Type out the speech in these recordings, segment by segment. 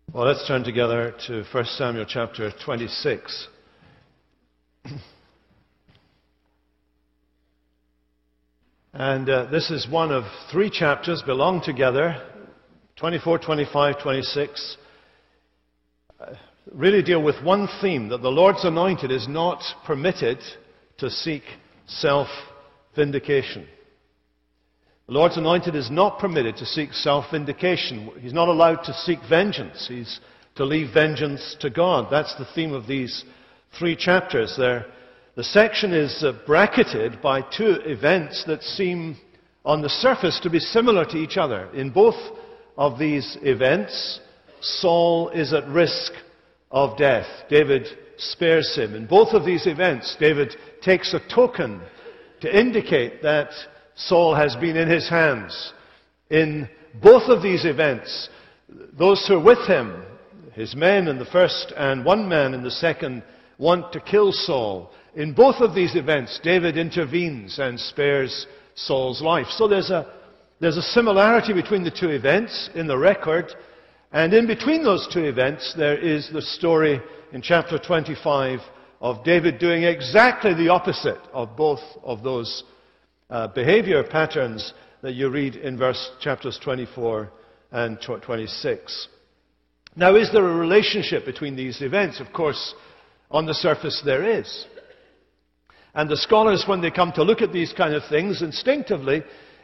Well, let's turn together to 1 Samuel chapter 26. And this is one of three chapters belong together, 24, 25, 26, really deal with one theme, that the Lord's anointed is not permitted to seek self-vindication. The Lord's anointed is not permitted to seek self-vindication. He's not allowed to seek vengeance. He's to leave vengeance to God. That's the theme of these three chapters. The section is bracketed by two events that seem on the surface to be similar to each other. In both of these events, Saul is at risk of death. David spares him. In both of these events, David takes a token to indicate that Saul has been in his hands. In both of these events, those who are with him, his men in the first and one man in the second, want to kill Saul. In both of these events, David intervenes and spares Saul's life. So there's a similarity between the two events in the record, and in between those two events, there is the story in chapter 25 of David doing exactly the opposite of both of those behavior patterns that you read in chapters 24 and 26. Now, is there a relationship between these events? Of course, on the surface there is. And the scholars, when they come to look at these kind of things, instinctively,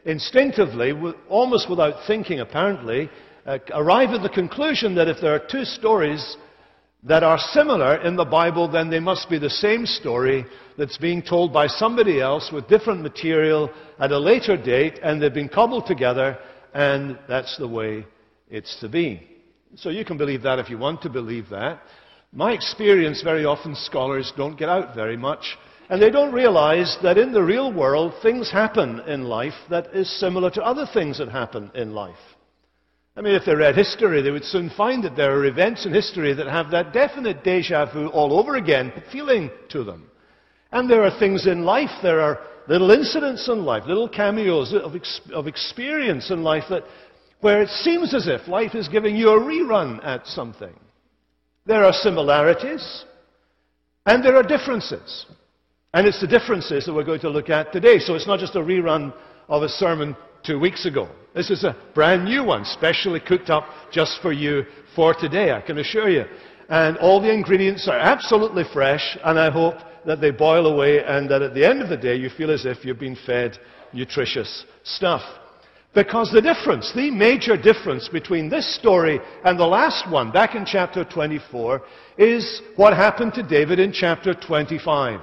almost without thinking apparently, arrive at the conclusion that if there are two stories that are similar in the Bible, then they must be the same story that's being told by somebody else with different material at a later date, and they've been cobbled together, and that's the way it's to be. So you can believe that if you want to believe that. My experience, very often scholars don't get out very much, and they don't realize that in the real world, things happen in life that is similar to other things that happen in life. I mean, if they read history, they would soon find that there are events in history that have that definite déjà vu all over again feeling to them. And there are things in life, there are little incidents in life, little cameos of experience in life where it seems as if life is giving you a rerun at something. There are similarities, and there are differences. And it's the differences that we're going to look at today. So it's not just a rerun of a sermon 2 weeks ago. This is a brand new one, specially cooked up just for you for today, I can assure you. And all the ingredients are absolutely fresh, and I hope that they boil away and that at the end of the day you feel as if you've been fed nutritious stuff. Because the major difference between this story and the last one, back in chapter 24, is what happened to David in chapter 25.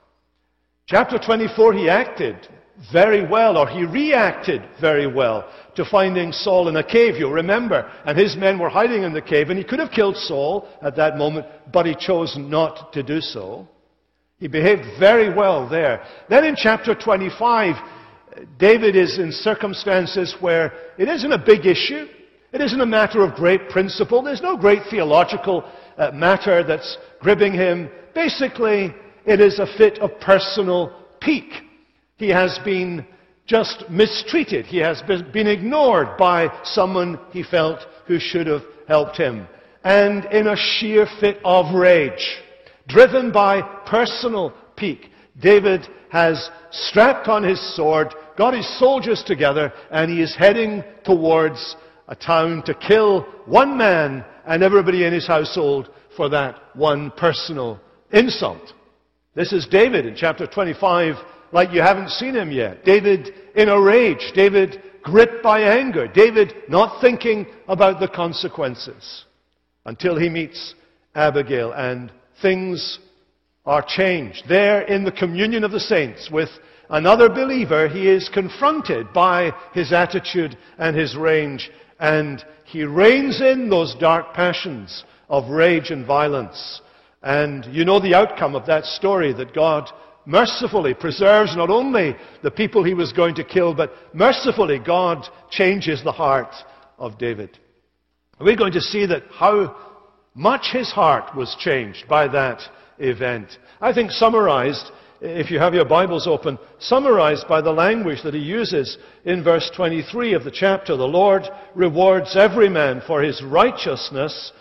Chapter 24, he acted very well, or he reacted very well to finding Saul in a cave, you'll remember. And his men were hiding in the cave, and he could have killed Saul at that moment, but he chose not to do so. He behaved very well there. Then in chapter 25, David is in circumstances where it isn't a big issue. It isn't a matter of great principle. There's no great theological matter that's gripping him. Basically, it is a fit of personal pique. He has been just mistreated. He has been ignored by someone he felt who should have helped him. And in a sheer fit of rage, driven by personal pique, David has strapped on his sword, got his soldiers together, and he is heading towards a town to kill one man and everybody in his household for that one personal insult. This is David in chapter 25, like you haven't seen him yet. David in a rage. David gripped by anger. David not thinking about the consequences until he meets Abigail, and things are changed. There in the communion of the saints with another believer, he is confronted by his attitude and his rage, and he reins in those dark passions of rage and violence. And you know the outcome of that story, that God mercifully preserves not only the people he was going to kill, but mercifully God changes the heart of David. We're going to see that how much his heart was changed by that event. I think summarized, if you have your Bibles open, summarized by the language that he uses in verse 23 of the chapter. The Lord rewards every man for his righteousness,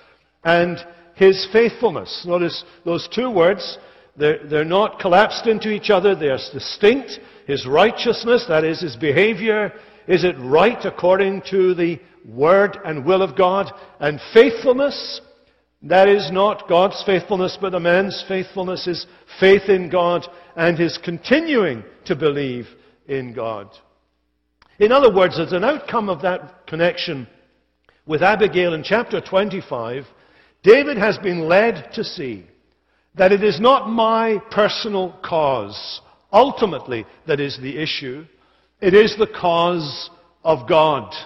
and his faithfulness. Notice those two words. They're not collapsed into each other. They are distinct. His righteousness, that is his behavior, is it right according to the word and will of God? And faithfulness, that is not God's faithfulness, but a man's faithfulness, his faith in God and his continuing to believe in God. In other words, as an outcome of that connection with Abigail in chapter 25, David has been led to see that it is not my personal cause, ultimately, that is the issue. It is the cause of God.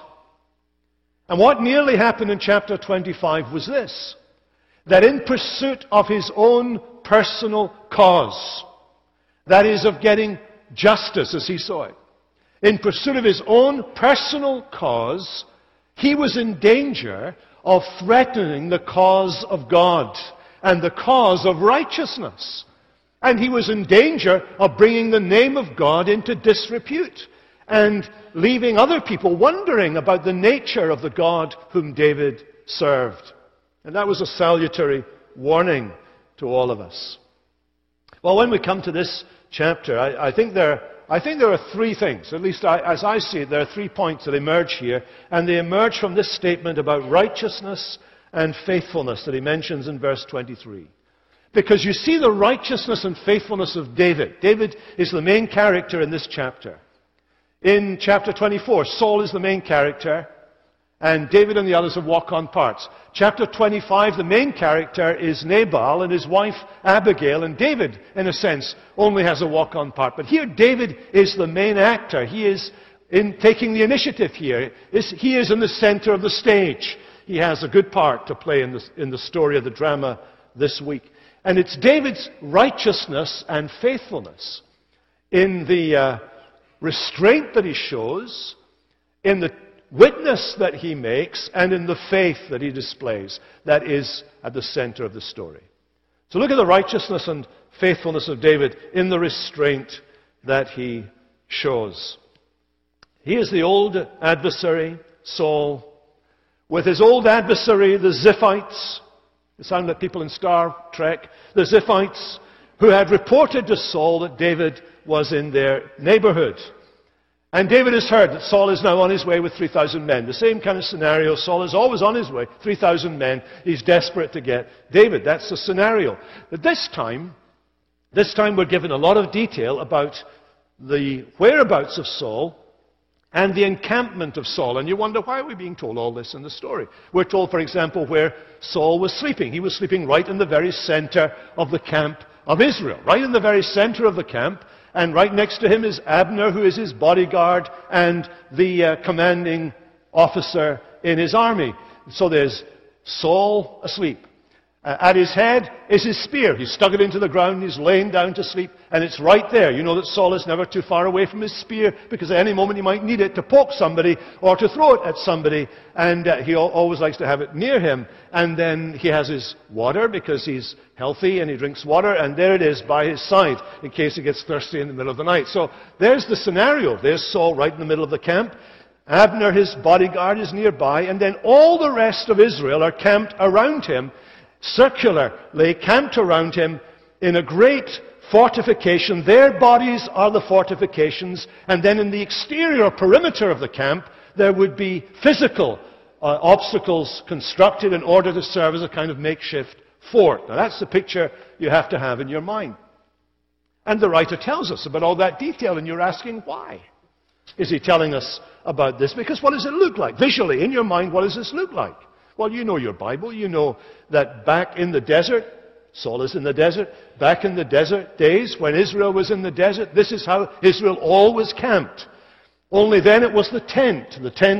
And what nearly happened in chapter 25 was this, that in pursuit of his own personal cause, that is of getting justice as he saw it, in pursuit of his own personal cause, he was in danger of threatening the cause of God and the cause of righteousness. And he was in danger of bringing the name of God into disrepute and leaving other people wondering about the nature of the God whom David served. And that was a salutary warning to all of us. Well, when we come to this chapter, I think there are three things, at least as I see it, there are 3 points that emerge here, and they emerge from this statement about righteousness and faithfulness that he mentions in verse 23. Because you see the righteousness and faithfulness of David. David is the main character in this chapter. In chapter 24, Saul is the main character, and David and the others have walk-on parts. Chapter 25, the main character is Nabal and his wife Abigail, and David, in a sense, only has a walk-on part. But here David is the main actor. He is in taking the initiative here. He is in the center of the stage. He has a good part to play in the story of the drama this week. And it's David's righteousness and faithfulness in the restraint that he shows, in the witness that he makes, and in the faith that he displays that is at the center of the story. So look at the righteousness and faithfulness of David in the restraint that he shows. He is the old adversary, Saul, with his old adversary, the Ziphites. They sound like people in Star Trek. The Ziphites, who had reported to Saul that David was in their neighborhood. And David has heard that Saul is now on his way with 3,000 men. The same kind of scenario. Saul is always on his way, 3,000 men. He's desperate to get David. That's the scenario. But this time we're given a lot of detail about the whereabouts of Saul and the encampment of Saul. And you wonder, why are we being told all this in the story? We're told, for example, where Saul was sleeping. He was sleeping right in the very center of the camp of Israel. Right in the very center of the camp. And right next to him is Abner, who is his bodyguard and the commanding officer in his army. So there's Saul asleep. At his head is his spear. He's stuck it into the ground. He's laying down to sleep. And it's right there. You know that Saul is never too far away from his spear, because at any moment he might need it to poke somebody or to throw it at somebody. And he always likes to have it near him. And then he has his water, because he's healthy and he drinks water. And there it is by his side in case he gets thirsty in the middle of the night. So there's the scenario. There's Saul right in the middle of the camp. Abner, his bodyguard, is nearby. And then all the rest of Israel are camped around him, circularly camped around him in a great fortification. Their bodies are the fortifications, and then in the exterior perimeter of the camp there would be physical obstacles constructed in order to serve as a kind of makeshift fort. Now that's the picture you have to have in your mind. And the writer tells us about all that detail, and you're asking, why is he telling us about this? Because what does it look like? Visually, in your mind, what does this look like? Well, you know your Bible. You know that back in the desert, Saul is in the desert, back in the desert days when Israel was in the desert, this is how Israel always camped. Only then it was the tent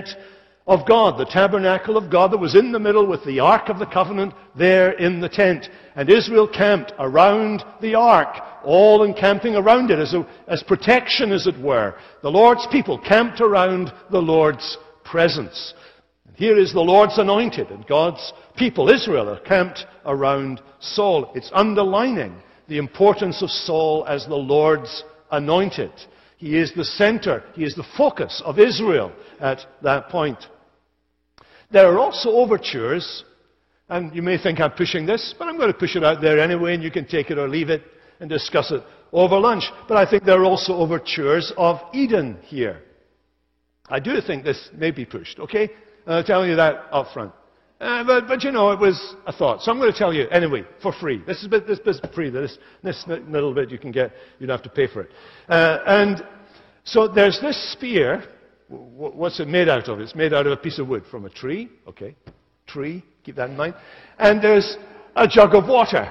of God, the tabernacle of God that was in the middle with the Ark of the Covenant there in the tent. And Israel camped around the Ark, all encamping around it as protection, as it were. The Lord's people camped around the Lord's presence. Here is the Lord's anointed, and God's people, Israel, are camped around Saul. It's underlining the importance of Saul as the Lord's anointed. He is the center, he is the focus of Israel at that point. There are also overtures And you may think I'm pushing this, but I'm going to push it out there anyway, and you can take it or leave it and discuss it over lunch. But I think there are also overtures of Eden here. I do think this may be pushed, okay? I'm telling you that up front. But you know, it was a thought. So I'm going to tell you anyway, for free. This is free. This little bit you can get, you don't have to pay for it. And so there's this spear. What's it made out of? It's made out of a piece of wood from a tree. Okay, tree. Keep that in mind. And there's a jug of water.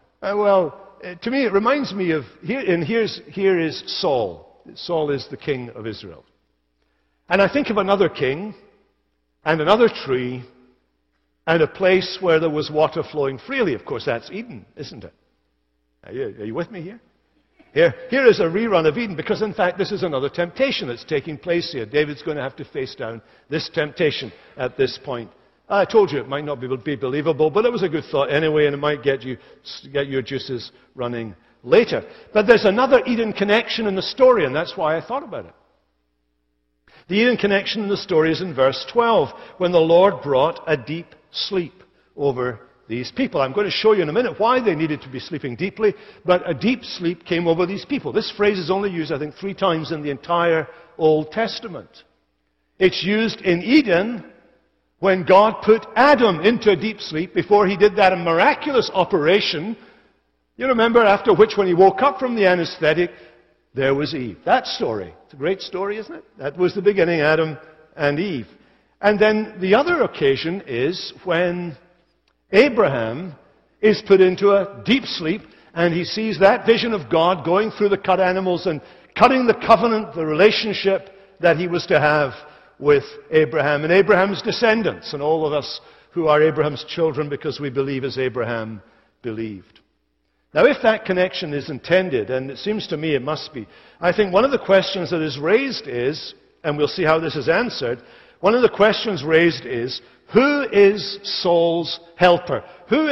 To me, it reminds me of here is Saul. Saul is the king of Israel. And I think of another king and another tree and a place where there was water flowing freely. Of course, that's Eden, isn't it? Are you with me here? Here is a rerun of Eden, because in fact this is another temptation that's taking place here. David's going to have to face down this temptation at this point. I told you it might not be believable, but it was a good thought anyway, and it might get your juices running later. But there's another Eden connection in the story, and that's why I thought about it. The Eden connection in the story is in verse 12, when the Lord brought a deep sleep over these people. I'm going to show you in a minute why they needed to be sleeping deeply, but a deep sleep came over these people. This phrase is only used, I think, 3 times in the entire Old Testament. It's used in Eden when God put Adam into a deep sleep before he did that miraculous operation. You remember, after which, when he woke up from the anesthetic, there was Eve. That story. It's a great story, isn't it? That was the beginning, Adam and Eve. And then the other occasion is when Abraham is put into a deep sleep, and he sees that vision of God going through the cut animals and cutting the covenant, the relationship that he was to have with Abraham and Abraham's descendants, and all of us who are Abraham's children because we believe as Abraham believed. Now, if that connection is intended, and it seems to me it must be, I think one of the questions that is raised is, and we'll see how this is answered, one of the questions raised is, who is Saul's helper? Who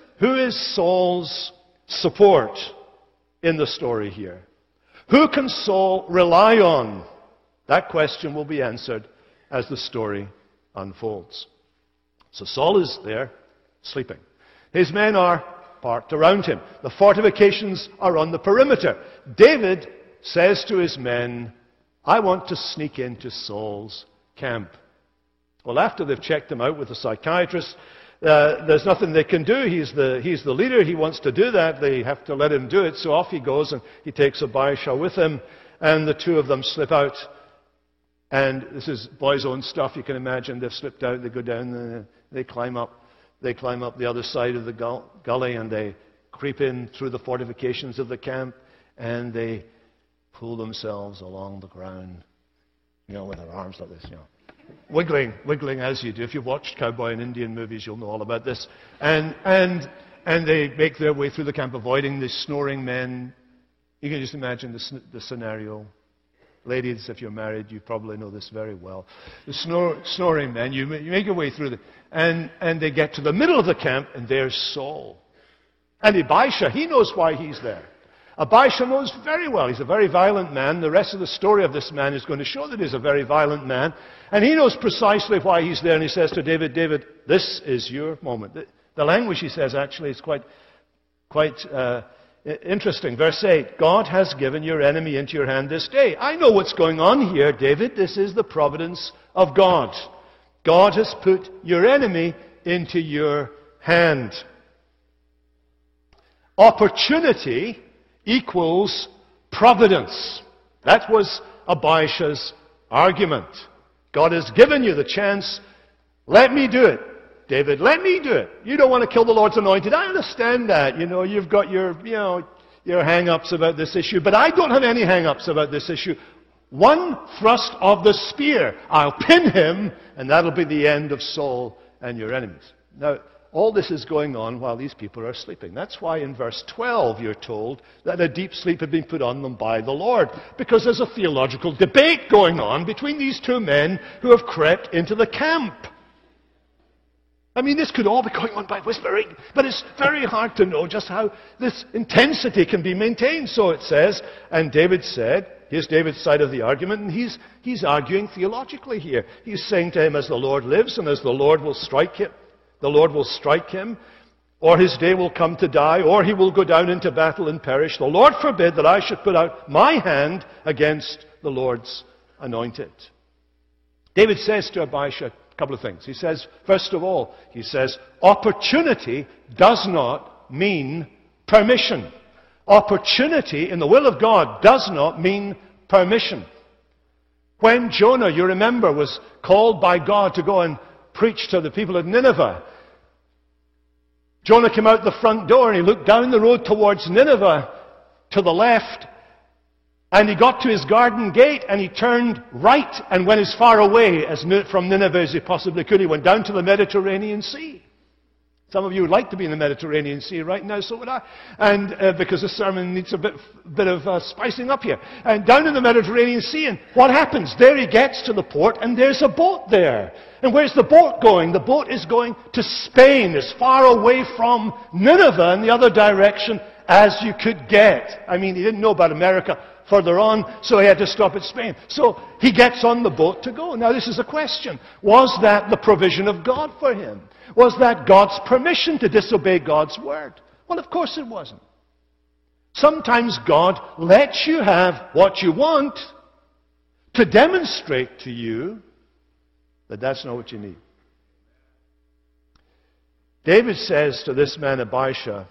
is Saul's support in the story here? Who can Saul rely on? That question will be answered as the story unfolds. So Saul is there, sleeping. His men are parked around him. The fortifications are on the perimeter. David says to his men, I want to sneak into Saul's camp. Well, after they've checked him out with a psychiatrist, there's nothing they can do. He's the leader. He wants to do that. They have to let him do it. So off he goes, and he takes Abishai with him, and the two of them slip out. And this is boys' own stuff. You can imagine they've slipped out. They go down. They climb up. They climb up the other side of the gully, and they creep in through the fortifications of the camp, and they pull themselves along the ground, with their arms like this, wiggling as you do. If you've watched cowboy and Indian movies, you'll know all about this. And they make their way through the camp, avoiding the snoring men. You can just imagine the scenario. Ladies, if you're married, you probably know this very well. The snoring men, you make your way through and they get to the middle of the camp, and there's Saul. And Abishai, he knows why he's there. Abishai knows very well. He's a very violent man. The rest of the story of this man is going to show that he's a very violent man. And he knows precisely why he's there. And he says to David, David, this is your moment. The language he says actually is quite interesting. Verse 8, God has given your enemy into your hand this day. I know what's going on here, David. This is the providence of God. God has put your enemy into your hand. Opportunity equals providence. That was Abishai's argument. God has given you the chance. Let me do it. David, let me do it. You don't want to kill the Lord's anointed. I understand that. You've got your hang-ups about this issue, but I don't have any hang-ups about this issue. One thrust of the spear, I'll pin him, and that'll be the end of Saul and your enemies. Now, all this is going on while these people are sleeping. That's why in verse 12 you're told that a deep sleep had been put on them by the Lord. Because there's a theological debate going on between these two men who have crept into the camp. I mean, this could all be going on by whispering, but it's very hard to know just how this intensity can be maintained. So it says, and David said, here's David's side of the argument, and he's arguing theologically here. He's saying to him, as the Lord lives and as the Lord will strike him, the Lord will strike him, or his day will come to die, or he will go down into battle and perish. The Lord forbid that I should put out my hand against the Lord's anointed. David says to Abishai a couple of things. He says, first of all, he says, opportunity does not mean permission. Opportunity in the will of God does not mean permission. When Jonah, you remember, was called by God to go and preach to the people of Nineveh, Jonah came out the front door and he looked down the road towards Nineveh to the left, and he got to his garden gate and he turned right and went as far away from Nineveh as he possibly could. He went down to the Mediterranean Sea. Some of you would like to be in the Mediterranean Sea right now, so would I. And because this sermon needs a bit of spicing up here. And down in the Mediterranean Sea, and what happens? There he gets to the port, and there's a boat there. And where's the boat going? The boat is going to Spain, as far away from Nineveh in the other direction as you could get. I mean, he didn't know about America further on, so he had to stop at Spain. So he gets on the boat to go. Now this is a question. Was that the provision of God for him? Was that God's permission to disobey God's word? Well, of course it wasn't. Sometimes God lets you have what you want to demonstrate to you that that's not what you need. David says to this man Abishai,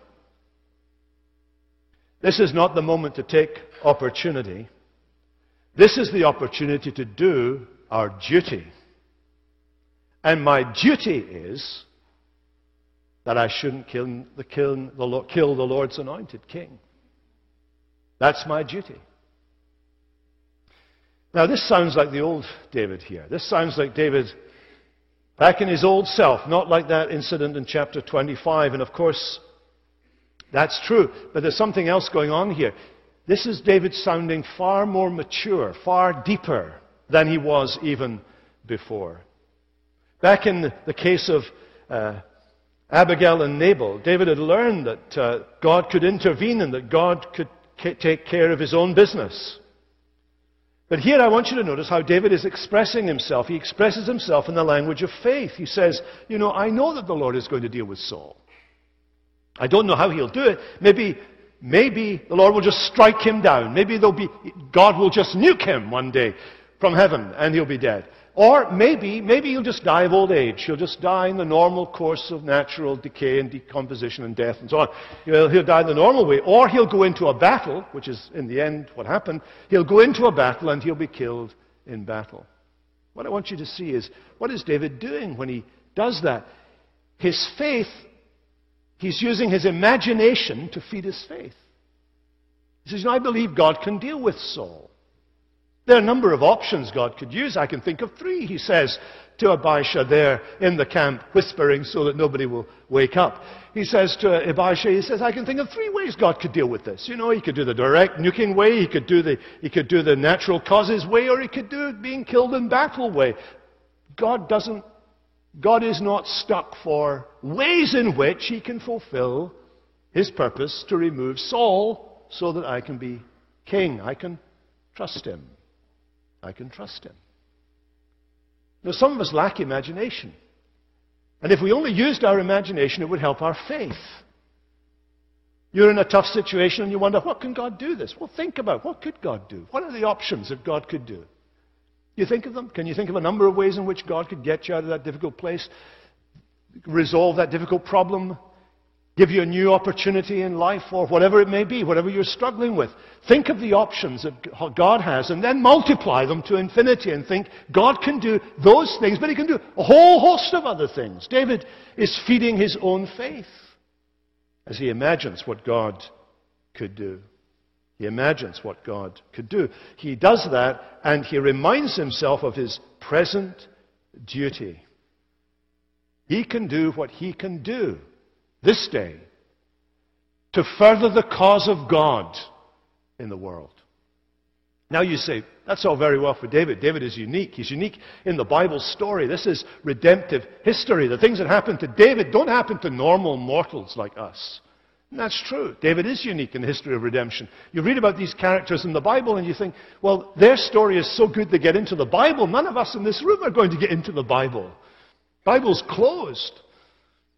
this is not the moment to take opportunity. This is the opportunity to do our duty. And my duty is that I shouldn't kill the Lord's anointed king. That's my duty. Now, this sounds like the old David here. This sounds like David back in his old self, not like that incident in chapter 25. And of course, that's true. But there's something else going on here. This is David sounding far more mature, far deeper than he was even before. Back in the case of Abigail and Nabal, David had learned that God could intervene and that God could take care of his own business. But here I want you to notice how David is expressing himself. He expresses himself in the language of faith. He says, I know that the Lord is going to deal with Saul. I don't know how he'll do it. Maybe the Lord will just strike him down. Maybe God will just nuke him one day from heaven and he'll be dead. Or maybe he'll just die of old age. He'll just die in the normal course of natural decay and decomposition and death and so on. He'll die the normal way. Or he'll go into a battle, which is in the end what happened. He'll go into a battle and he'll be killed in battle. What I want you to see is, what is David doing when he does that? His faith, he's using his imagination to feed his faith. He says, I believe God can deal with Saul. There are a number of options God could use. I can think of 3, he says to Abishai there in the camp, whispering so that nobody will wake up. He says to Abishai, I can think of 3 ways God could deal with this. He could do the direct nuking way, he could do the natural causes way, or he could do it being killed in battle way. God is not stuck for ways in which he can fulfill his purpose to remove Saul so that I can be king. I can trust him. I can trust him. Now, some of us lack imagination. And if we only used our imagination, it would help our faith. You're in a tough situation and you wonder, what can God do this? Well, think about what could God do? What are the options that God could do? You think of them? Can you think of a number of ways in which God could get you out of that difficult place, resolve that difficult problem, give you a new opportunity in life, or whatever it may be, whatever you're struggling with? Think of the options that God has and then multiply them to infinity and think, God can do those things, but he can do a whole host of other things. David is feeding his own faith as he imagines what God could do. He imagines what God could do. He does that, and he reminds himself of his present duty. He can do what he can do this day to further the cause of God in the world. Now you say, that's all very well for David. David is unique. He's unique in the Bible story. This is redemptive history. The things that happen to David don't happen to normal mortals like us. And that's true. David is unique in the history of redemption. You read about these characters in the Bible and you think, well, their story is so good they get into the Bible. None of us in this room are going to get into the Bible. Bible's closed.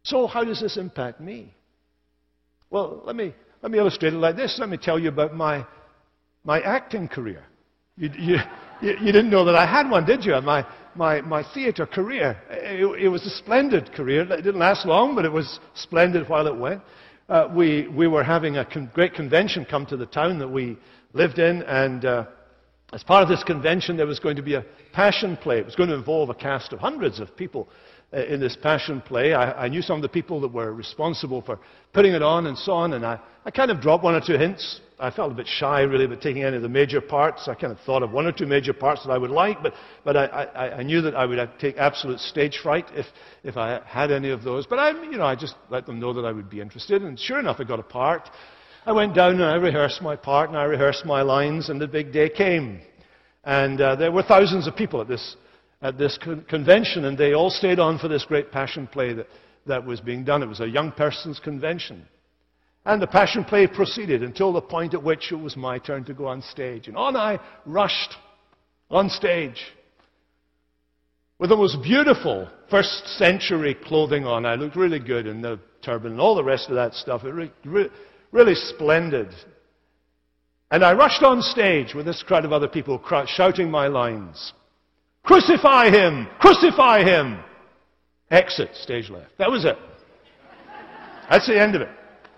So how does this impact me? Well, let me illustrate it like this. Let me tell you about my acting career. You didn't know that I had one, did you? My theater career. It was a splendid career. It didn't last long, but it was splendid while it went. We were having a great convention come to the town that we lived in, and as part of this convention, there was going to be a passion play. It was going to involve a cast of hundreds of people in this passion play. I knew some of the people that were responsible for putting it on and so on, and I kind of dropped one or two hints. I felt a bit shy, really, about taking any of the major parts. I kind of thought of one or two major parts that I would like, but I knew that I would take absolute stage fright if I had any of those. But I just let them know that I would be interested, and sure enough, I got a part. I went down and I rehearsed my part, and I rehearsed my lines, and the big day came. And there were thousands of people at this convention, and they all stayed on for this great passion play that was being done. It was a young person's convention. And the passion play proceeded until the point at which it was my turn to go on stage. And on I rushed on stage with the most beautiful first century clothing on. I looked really good in the turban and all the rest of that stuff. It really splendid. And I rushed on stage with this crowd of other people shouting my lines. Crucify him! Crucify him! Exit, stage left. That was it. That's the end of it.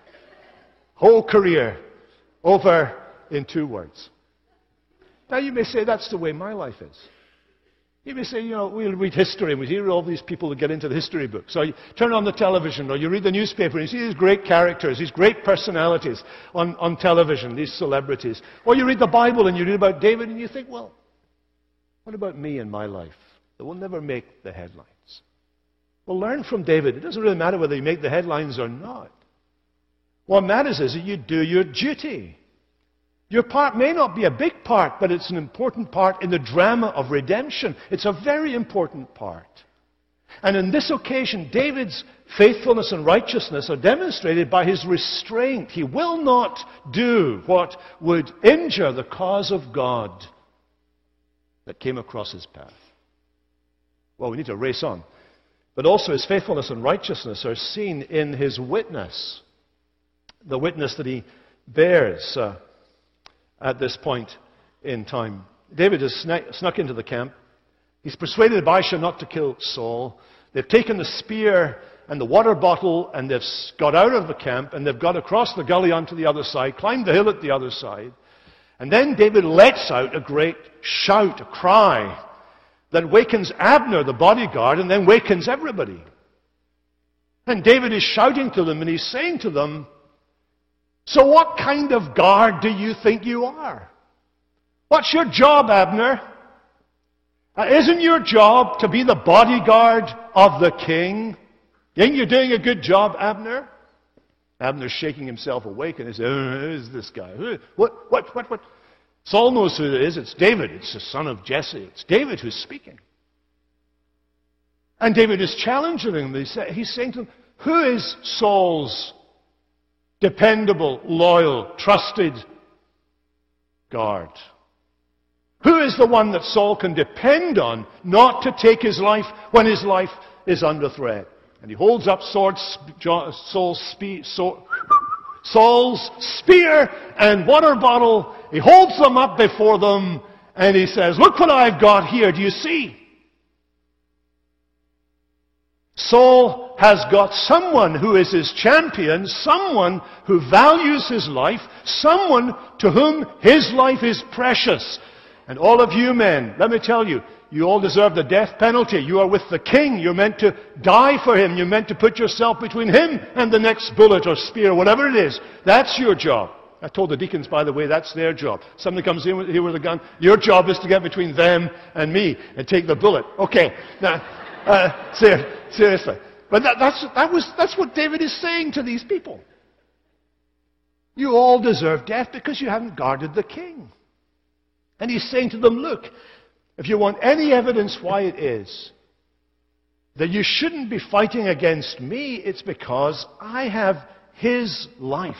Whole career over in 2 words. Now you may say that's the way my life is. You may say, we'll read history and we hear all these people that get into the history books. Or you turn on the television or you read the newspaper and you see these great characters, these great personalities on television, these celebrities. Or you read the Bible and you read about David and you think, well, what about me and my life? That will never make the headlines. Well, learn from David. It doesn't really matter whether you make the headlines or not. What matters is that you do your duty. Your part may not be a big part, but it's an important part in the drama of redemption. It's a very important part. And on this occasion, David's faithfulness and righteousness are demonstrated by his restraint. He will not do what would injure the cause of God that came across his path. Well, we need to race on. But also his faithfulness and righteousness are seen in his witness. The witness that he bears at this point in time. David has snuck into the camp. He's persuaded Abishai not to kill Saul. They've taken the spear and the water bottle and they've got out of the camp and they've got across the gully onto the other side, climbed the hill at the other side. And then David lets out a great shout, a cry, that wakens Abner, the bodyguard, and then wakens everybody. And David is shouting to them and he's saying to them, so what kind of guard do you think you are? What's your job, Abner? Isn't your job to be the bodyguard of the king? Think you're doing a good job, Abner? Abner's shaking himself awake and he says, who is this guy? What? Saul knows who it is. It's David. It's the son of Jesse. It's David who's speaking. And David is challenging him. He's saying to him, who is Saul's dependable, loyal, trusted guard? Who is the one that Saul can depend on not to take his life when his life is under threat? And he holds up Saul's spear and water bottle. He holds them up before them and he says, look what I've got here. Do you see? Saul has got someone who is his champion, someone who values his life, someone to whom his life is precious. And all of you men, let me tell you, you all deserve the death penalty. You are with the king. You're meant to die for him. You're meant to put yourself between him and the next bullet or spear, whatever it is. That's your job. I told the deacons, by the way, that's their job. Somebody comes in here with a gun. Your job is to get between them and me and take the bullet. Okay. Now, seriously. But that's what David is saying to these people. You all deserve death because you haven't guarded the king. And he's saying to them, look, if you want any evidence why it is that you shouldn't be fighting against me, it's because I have his life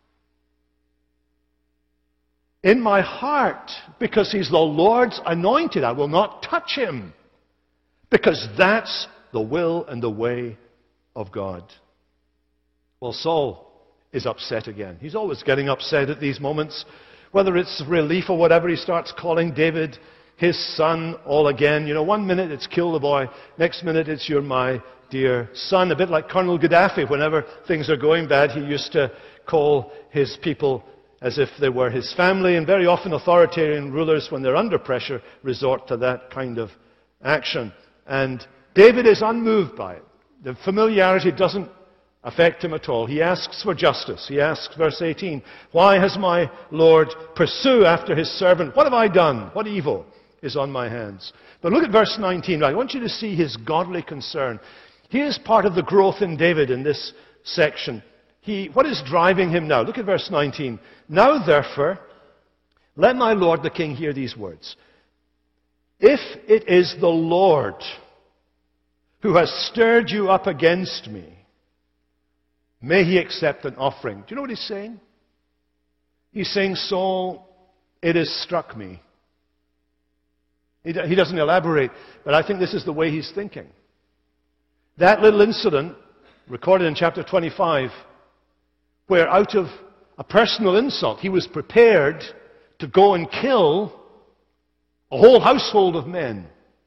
in my heart, because he's the Lord's anointed. I will not touch him, because that's the will and the way of God. Well, Saul is upset again. He's always getting upset at these moments. Whether it's relief or whatever, he starts calling David his son all again. You know, one minute it's kill the boy, next minute it's you're my dear son. A bit like Colonel Gaddafi. Whenever things are going bad, he used to call his people as if they were his family. And very often authoritarian rulers, when they're under pressure, resort to that kind of action. And David is unmoved by it. The familiarity doesn't affect him at all. He asks for justice. He asks, verse 18, why has my Lord pursued after his servant? What have I done? What evil is on my hands? But look at verse 19. I want you to see his godly concern. Here's part of the growth in David in this section. What is driving him now? Look at verse 19. Now, therefore, let my Lord the king hear these words. If it is the Lord who has stirred you up against me, may he accept an offering. Do you know what he's saying? He's saying, Saul, it has struck me. He doesn't elaborate, but I think this is the way he's thinking. That little incident, recorded in chapter 25, where out of a personal insult, he was prepared to go and kill a whole household of men.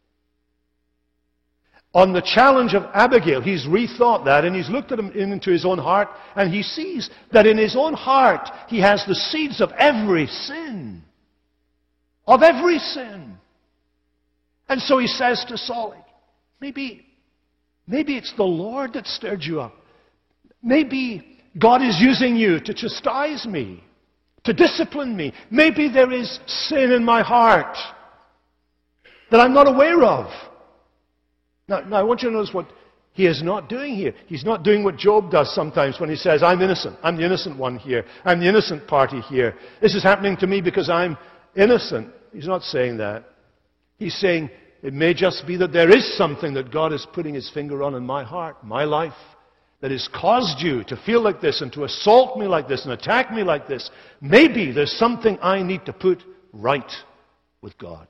On the challenge of Abigail, he's rethought that, and he's looked at him into his own heart, and he sees that in his own heart he has the seeds of every sin. Of every sin. And so he says to Saul, maybe it's the Lord that stirred you up. Maybe God is using you to chastise me, to discipline me. Maybe there is sin in my heart that I'm not aware of. Now, I want you to notice what he is not doing here. He's not doing what Job does sometimes when he says, I'm innocent. I'm the innocent one here. I'm the innocent party here. This is happening to me because I'm innocent. He's not saying that. He's saying, it may just be that there is something that God is putting his finger on in my heart, my life, that has caused you to feel like this and to assault me like this and attack me like this. Maybe there's something I need to put right with God.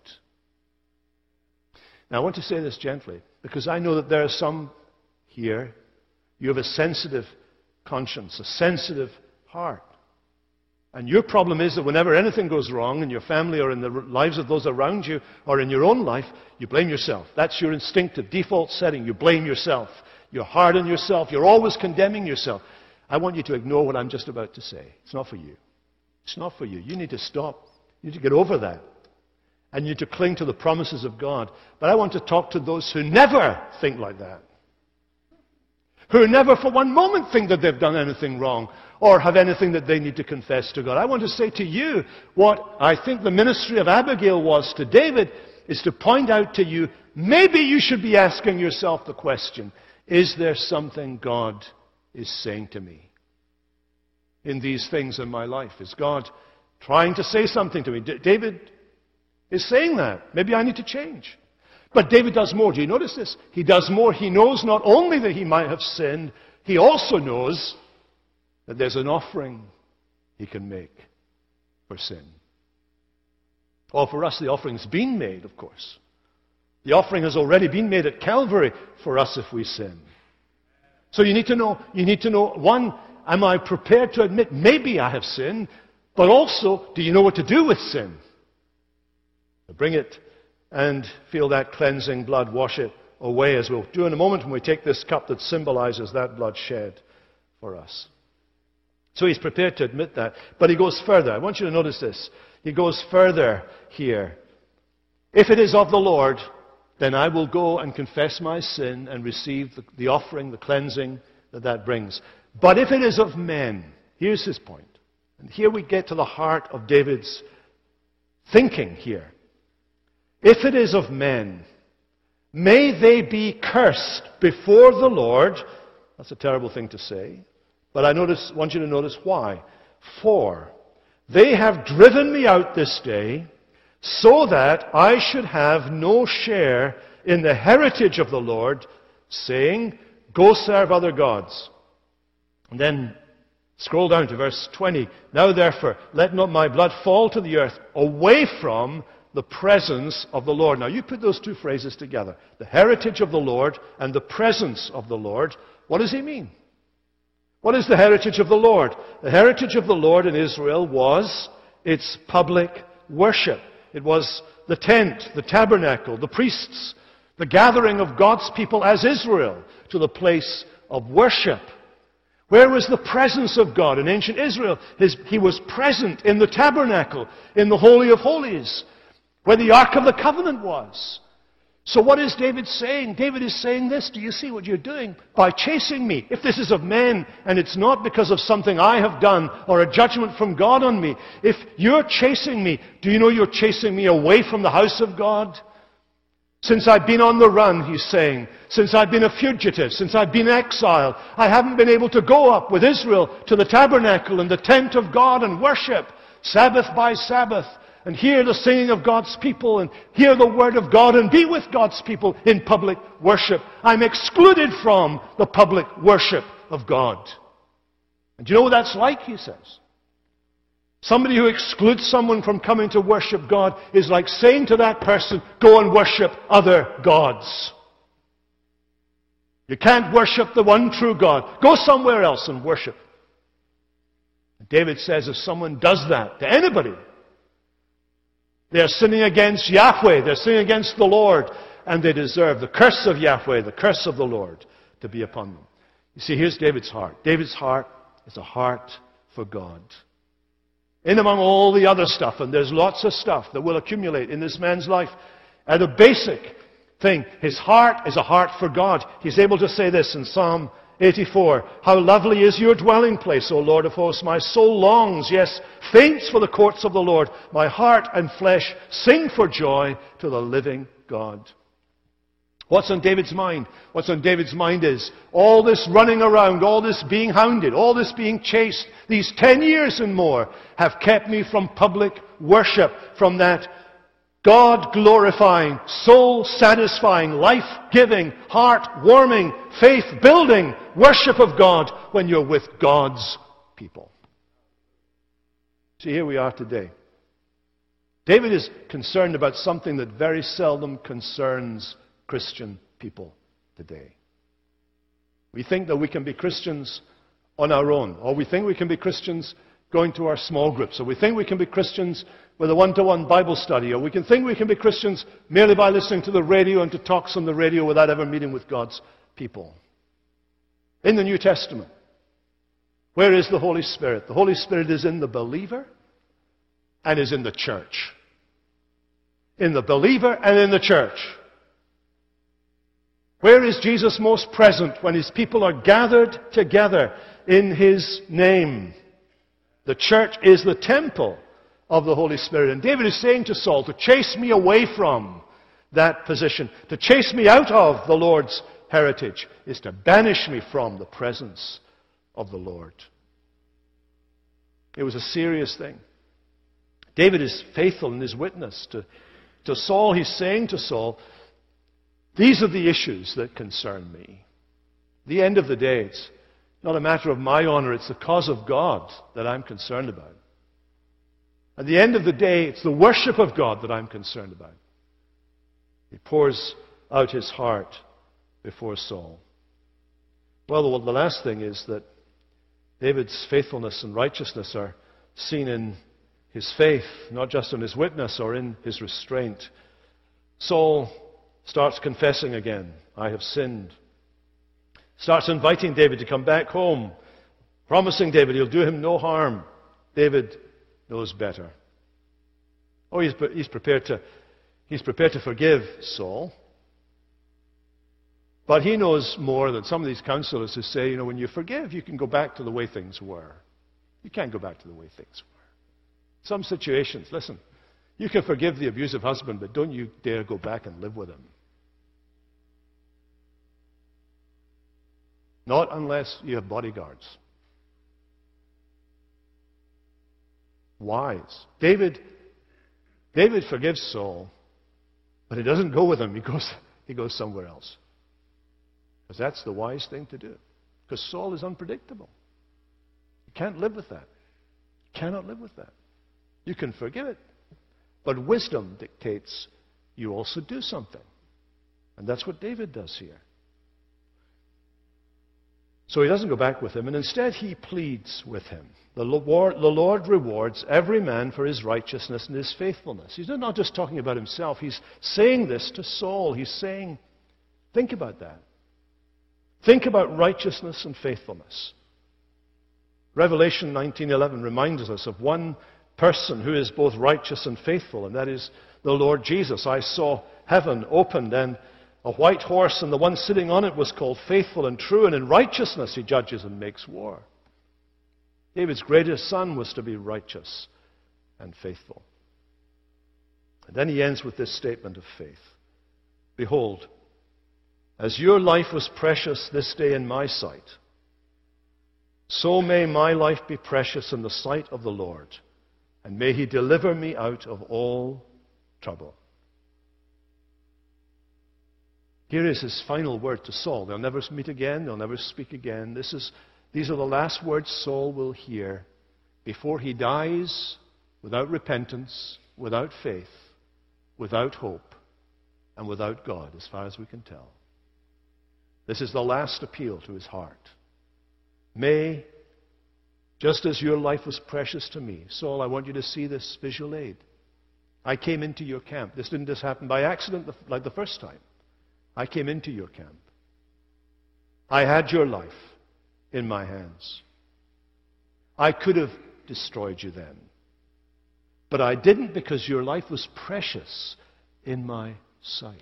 Now, I want to say this gently, because I know that there are some here, you have a sensitive conscience, a sensitive heart. And your problem is that whenever anything goes wrong in your family or in the lives of those around you or in your own life, you blame yourself. That's your instinctive default setting. You blame yourself. You're hard on yourself. You're always condemning yourself. I want you to ignore what I'm just about to say. It's not for you. It's not for you. You need to stop. You need to get over that. And you need to cling to the promises of God. But I want to talk to those who never think like that. Who never for one moment think that they've done anything wrong or have anything that they need to confess to God. I want to say to you what I think the ministry of Abigail was to David is to point out to you, maybe you should be asking yourself the question, is there something God is saying to me in these things in my life? Is God trying to say something to me? David is saying that. Maybe I need to change. But David does more. Do you notice this? He does more. He knows not only that he might have sinned, he also knows that there's an offering he can make for sin. Well, for us, the offering's been made, of course. The offering has already been made at Calvary for us if we sin. So you need to know, one, am I prepared to admit maybe I have sinned, but also, do you know what to do with sin? Bring it and feel that cleansing blood wash it away, as we'll do in a moment when we take this cup that symbolizes that blood shed for us. So he's prepared to admit that. But he goes further. I want you to notice this. He goes further here. If it is of the Lord, then I will go and confess my sin and receive the offering, the cleansing that brings. But if it is of men, here's his point. And here we get to the heart of David's thinking here. If it is of men, may they be cursed before the Lord. That's a terrible thing to say. But I want you to notice why. For they have driven me out this day, so that I should have no share in the heritage of the Lord, saying, go serve other gods. And then scroll down to verse 20. Now therefore, let not my blood fall to the earth, away from the presence of the Lord. Now you put those two phrases together. The heritage of the Lord and the presence of the Lord. what does he mean? What is the heritage of the Lord? The heritage of the Lord in Israel was its public worship. It was the tent, the tabernacle, the priests, the gathering of God's people as Israel to the place of worship. Where was the presence of God in ancient Israel? He was present in the tabernacle, in the Holy of Holies, where the Ark of the Covenant was. So what is David saying? David is saying this: do you see what you're doing? By chasing me. If this is of men, and it's not because of something I have done or a judgment from God on me, if you're chasing me, do you know you're chasing me away from the house of God? Since I've been on the run, he's saying, since I've been a fugitive, since I've been exiled, I haven't been able to go up with Israel to the tabernacle and the tent of God and worship, Sabbath by Sabbath, and hear the singing of God's people, and hear the word of God, and be with God's people in public worship. I'm excluded from the public worship of God. And do you know what that's like, he says? Somebody who excludes someone from coming to worship God is like saying to that person, go and worship other gods. You can't worship the one true God. Go somewhere else and worship. David says if someone does that to anybody, they're sinning against Yahweh, they're sinning against the Lord, and they deserve the curse of Yahweh, the curse of the Lord, to be upon them. You see, here's David's heart. David's heart is a heart for God. In among all the other stuff, and there's lots of stuff that will accumulate in this man's life, and the basic thing, his heart is a heart for God. He's able to say this in Psalm 84, how lovely is your dwelling place, O Lord of hosts. My soul longs, yes, faints for the courts of the Lord. My heart and flesh sing for joy to the living God. What's on David's mind? What's on David's mind is all this running around, all this being hounded, all this being chased, these 10 years and more have kept me from public worship, from that God-glorifying, soul-satisfying, life-giving, heart-warming, faith-building worship of God when you're with God's people. See, here we are today. David is concerned about something that very seldom concerns Christian people today. We think that we can be Christians on our own, or we think we can be Christians going to our small groups, or we think we can be Christians with a one-to-one Bible study, or we can think we can be Christians merely by listening to the radio and to talks on the radio without ever meeting with God's people. In the New Testament, where is the Holy Spirit? The Holy Spirit is in the believer and is in the church. In the believer and in the church. Where is Jesus most present? When his people are gathered together in his name. The church is the temple of the Holy Spirit. And David is saying to Saul, to chase me away from that position, to chase me out of the Lord's heritage, is to banish me from the presence of the Lord. It was a serious thing. David is faithful in his witness to Saul. He's saying to Saul, these are the issues that concern me. At the end of the day, it's not a matter of my honor, it's the cause of God that I'm concerned about. At the end of the day, it's the worship of God that I'm concerned about. He pours out his heart before Saul. Well, the last thing is that David's faithfulness and righteousness are seen in his faith, not just in his witness or in his restraint. Saul starts confessing again, I have sinned. Starts inviting David to come back home, promising David he'll do him no harm. David knows better. Oh, he's prepared to forgive Saul. But he knows more than some of these counselors who say, when you forgive, you can go back to the way things were. You can't go back to the way things were. Some situations, listen, you can forgive the abusive husband, but don't you dare go back and live with him. Not unless you have bodyguards. Wise. David forgives Saul, but he doesn't go with him. He goes somewhere else. Because that's the wise thing to do. Because Saul is unpredictable. You can't live with that. You cannot live with that. You can forgive it. But wisdom dictates you also do something. And that's what David does here. So he doesn't go back with him, and instead he pleads with him. The Lord rewards every man for his righteousness and his faithfulness. He's not just talking about himself. He's saying this to Saul. He's saying, think about that. Think about righteousness and faithfulness. Revelation 19:11 reminds us of one person who is both righteous and faithful, and that is the Lord Jesus. I saw heaven opened, and a white horse, and the one sitting on it was called Faithful and True, and in righteousness he judges and makes war. David's greatest son was to be righteous and faithful. And then he ends with this statement of faith. Behold, as your life was precious this day in my sight, so may my life be precious in the sight of the Lord, and may he deliver me out of all trouble. Here is his final word to Saul. They'll never meet again. They'll never speak again. These are the last words Saul will hear before he dies without repentance, without faith, without hope, and without God, as far as we can tell. This is the last appeal to his heart. May, just as your life was precious to me, Saul, I want you to see this visual aid. I came into your camp. This didn't just happen by accident like the first time. I came into your camp. I had your life in my hands. I could have destroyed you then. But I didn't, because your life was precious in my sight.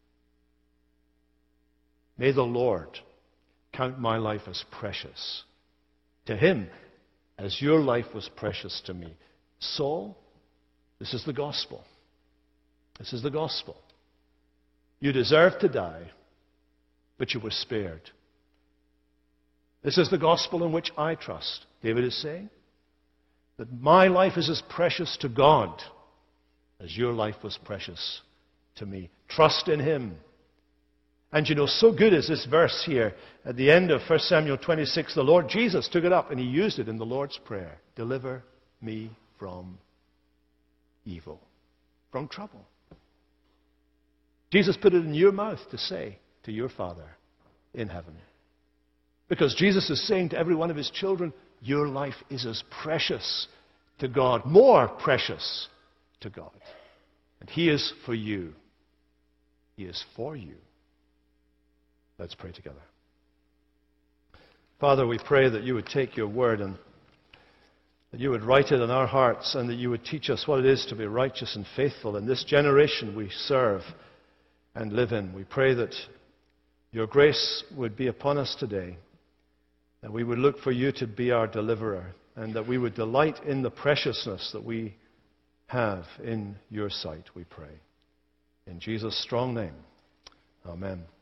May the Lord count my life as precious to him as your life was precious to me. Saul, this is the gospel. This is the gospel. You deserved to die, but you were spared. This is the gospel in which I trust. David is saying that my life is as precious to God as your life was precious to me. Trust in him. And you know, so good is this verse here at the end of 1 Samuel 26. The Lord Jesus took it up and he used it in the Lord's Prayer. Deliver me from evil, from trouble. Jesus put it in your mouth to say to your Father in heaven. Because Jesus is saying to every one of his children, your life is as precious to God, more precious to God. And he is for you. He is for you. Let's pray together. Father, we pray that you would take your word and that you would write it in our hearts and that you would teach us what it is to be righteous and faithful in this generation we serve and live in. We pray that your grace would be upon us today, that we would look for you to be our deliverer, and that we would delight in the preciousness that we have in your sight, we pray. In Jesus' strong name, amen.